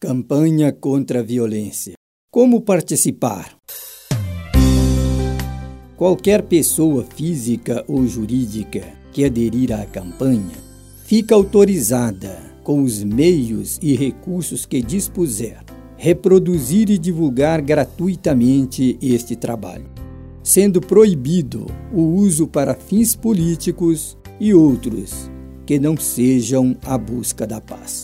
Campanha contra a violência. Como participar? Qualquer pessoa física ou jurídica que aderir à campanha fica autorizada, com os meios e recursos que dispuser, reproduzir e divulgar gratuitamente este trabalho, sendo proibido o uso para fins políticos e outros que não sejam a busca da paz.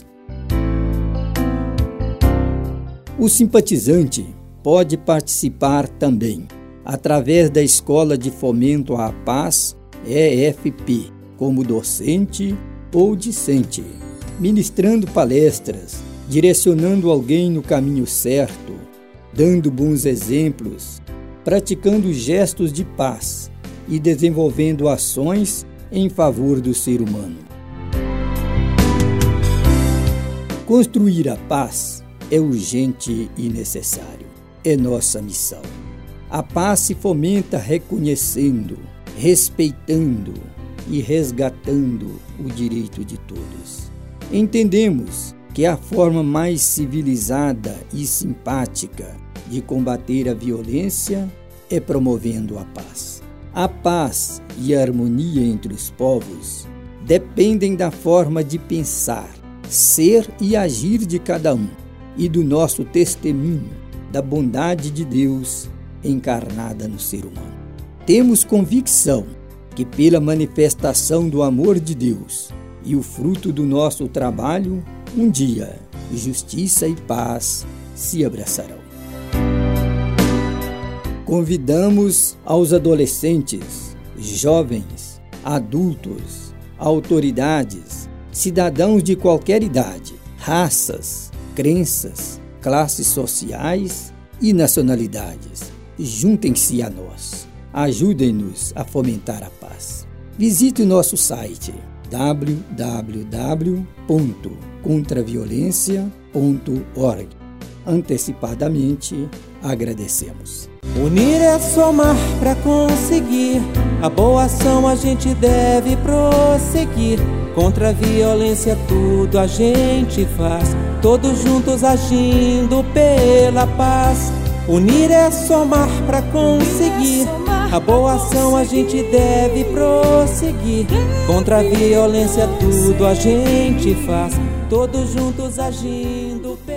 O simpatizante pode participar também através da Escola de Fomento à Paz, EFP, como docente ou discente, ministrando palestras, direcionando alguém no caminho certo, dando bons exemplos, praticando gestos de paz e desenvolvendo ações em favor do ser humano. Construir a paz é urgente e necessário. É nossa missão. A paz se fomenta reconhecendo, respeitando e resgatando o direito de todos. Entendemos que a forma mais civilizada e simpática de combater a violência é promovendo a paz. A paz e a harmonia entre os povos dependem da forma de pensar, ser e agir de cada um, e do nosso testemunho da bondade de Deus encarnada no ser humano. Temos convicção que pela manifestação do amor de Deus e o fruto do nosso trabalho, um dia justiça e paz se abraçarão. Convidamos aos adolescentes, jovens, adultos, autoridades, cidadãos de qualquer idade, raças, crenças, classes sociais e nacionalidades. Juntem-se a nós. Ajudem-nos a fomentar a paz. Visite o nosso site www.contraviolencia.org. Antecipadamente, agradecemos. Unir é somar para conseguir. A boa ação a gente deve prosseguir. Contra a violência tudo a gente faz, todos juntos agindo pela paz. Unir é somar para conseguir. A boa ação a gente deve prosseguir. Contra a violência tudo a gente faz, todos juntos agindo pela paz.